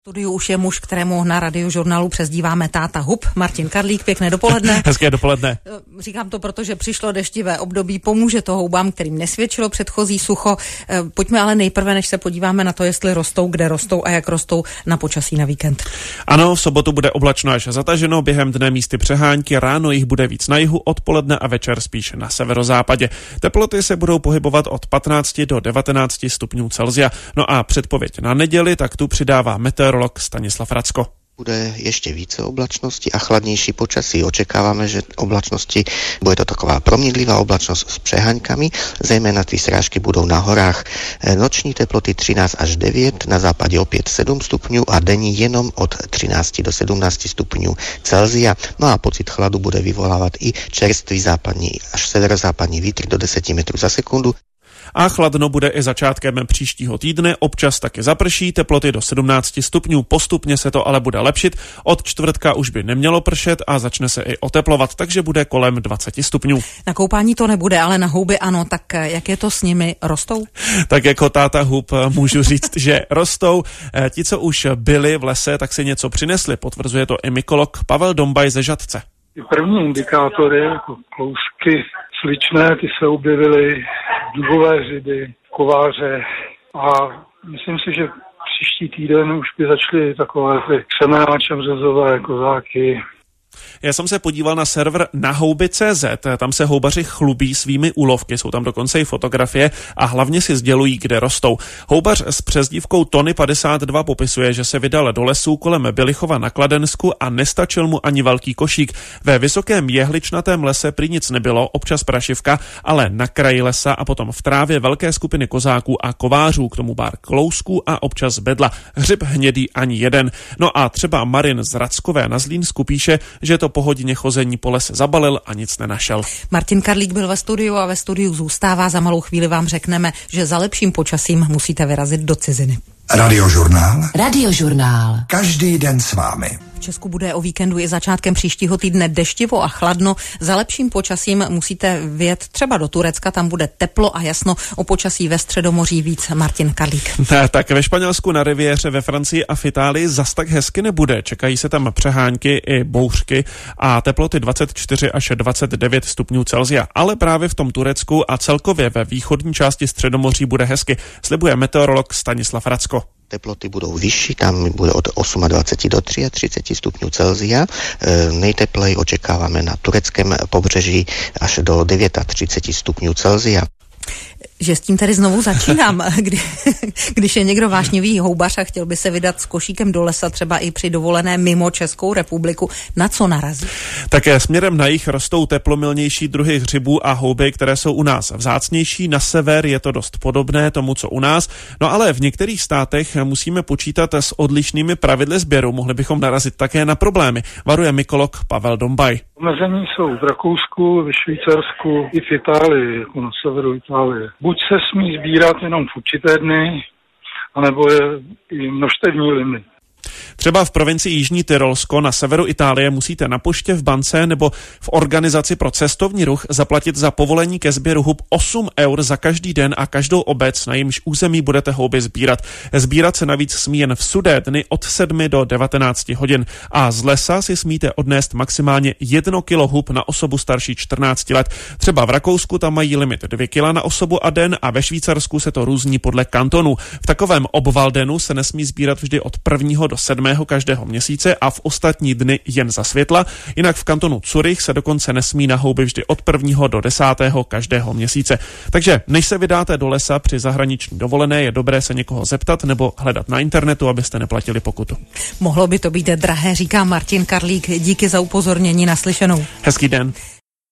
Studiu už je muž, kterému na Radiožurnálu přezdíváme táta Hub. Martin Karlík, pěkné dopoledne. Hezké dopoledne. Říkám to, protože přišlo deštivé období, pomůže to houbám, kterým nesvědčilo předchozí sucho. Pojďme ale nejprve, než se podíváme na to, jestli rostou, kde rostou a jak rostou, na počasí na víkend. Ano, v sobotu bude oblačno až zataženo, během dne místy přehánky, ráno jich bude víc na jihu, odpoledne a večer spíš na severozápadě. Teploty se budou pohybovat od 15 do 19 stupňů Celsia. No a předpověď na neděli, tak tu přidává meteorolog Stanislav Racko. Bude ještě více oblačnosti a chladnější počasí. Očekávame, že oblačnosti, bude to taková proměnlivá oblačnosť s přeháňkami, zejména ty srážky budou na horách. Noční teploty 13 až 9, na západě opět 7 stupňů a denní jenom od 13 do 17 stupňů Celsia. No a pocit chladu bude vyvolávat i čerstvý západní až severozápadní vítr do 10 metrů za sekundu. A chladno bude i začátkem příštího týdne, občas taky zaprší, teploty do 17 stupňů, postupně se to ale bude lepšit, od čtvrtka už by nemělo pršet a začne se i oteplovat, takže bude kolem 20 stupňů. Na koupání to nebude, ale na houby ano, tak jak je to s nimi, rostou? Tak jako táta Hub můžu říct, že rostou. Ti, co už byli v lese, tak si něco přinesli, potvrzuje to i mykolog Pavel Dombaj ze Žatce. První indikátory, jako klousky sličné, ty se objevily, dubové hřiby, kováře a myslím si, že příští týden už by začaly takové ty křemenáče, březové, kozáky. Já jsem se podíval na server nahouby.cz, tam se houbaři chlubí svými úlovky, jsou tam dokonce i fotografie a hlavně si sdělují, kde rostou. Houbař s přezdívkou Tony 52 popisuje, že se vydal do lesů kolem Bylichova na Kladensku a nestačil mu ani velký košík. Ve vysokém jehličnatém lese prý nic nebylo, občas prašivka, ale na kraji lesa a potom v trávě velké skupiny kozáků a kovářů, k tomu pár klousků a občas bedla. Hřib hnědý ani jeden. No a třeba Marin z Rackové na Zlínsku píše, že to po hodině chození po lese zabalil a nic nenašel. Martin Karlík byl ve studiu a ve studiu zůstává. Za malou chvíli vám řekneme, že za lepším počasím musíte vyrazit do ciziny. Radiožurnál. Radiožurnál. Každý den s vámi. V Česku bude o víkendu i začátkem příštího týdne deštivo a chladno. Za lepším počasím musíte vyjet třeba do Turecka, tam bude teplo a jasno. O počasí ve Středomoří víc Martin Karlík. Tak ve Španělsku, na riviéře, ve Francii a v Itálii zas tak hezky nebude. Čekají se tam přehánky i bouřky a teploty 24 až 29 stupňů Celsia. Ale právě v tom Turecku a celkově ve východní části Středomoří bude hezky, slibuje meteorolog Stanislav Racko. Teploty budou vyšší, tam bude od 28 do 33 stupňů Celsia. Nejtepleji očekáváme na tureckém pobřeží až do 39 stupňů Celsia. Že s tím tady znovu začínám. Když je někdo vášnivý houbař a chtěl by se vydat s košíkem do lesa, třeba i při dovolené mimo Českou republiku, na co narazí? Také směrem na jih rostou teplomilnější druhy hřibů a houby, které jsou u nás vzácnější. Na sever je to dost podobné tomu, co u nás. No ale v některých státech musíme počítat s odlišnými pravidly sběru. Mohli bychom narazit také na problémy, varuje mykolog Pavel Dombaj. Omezení jsou v Rakousku, ve Švýcarsku i v Itálii, jako na severu Itálie. Buď se smí sbírat jenom v určité dny, anebo je i množstevní limit. Třeba v provincii Jižní Tyrolsko na severu Itálie musíte na poště, v bance nebo v organizaci pro cestovní ruch zaplatit za povolení ke sběru hub 8 eur za každý den a každou obec, na jejímž území budete houby sbírat. Sbírat se navíc smí jen v sudé dny od 7 do 19 hodin a z lesa si smíte odnést maximálně 1 kilo hub na osobu starší 14 let. Třeba v Rakousku tam mají limit 2 kila na osobu a den a ve Švýcarsku se to různí podle kantonů. V takovém Obwaldenu se nesmí sbírat vždy od 1. do 7. každého měsíce a v ostatní dny jen za světla. Jinak v kantonu Zurich se dokonce nesmí na houby vždy od 1. do 10. každého měsíce. Takže než se vydáte do lesa při zahraniční dovolené, je dobré se někoho zeptat nebo hledat na internetu, abyste neplatili pokutu. Mohlo by to být drahé, říká Martin Karlík. Díky za upozornění, naslyšenou. Hezký den.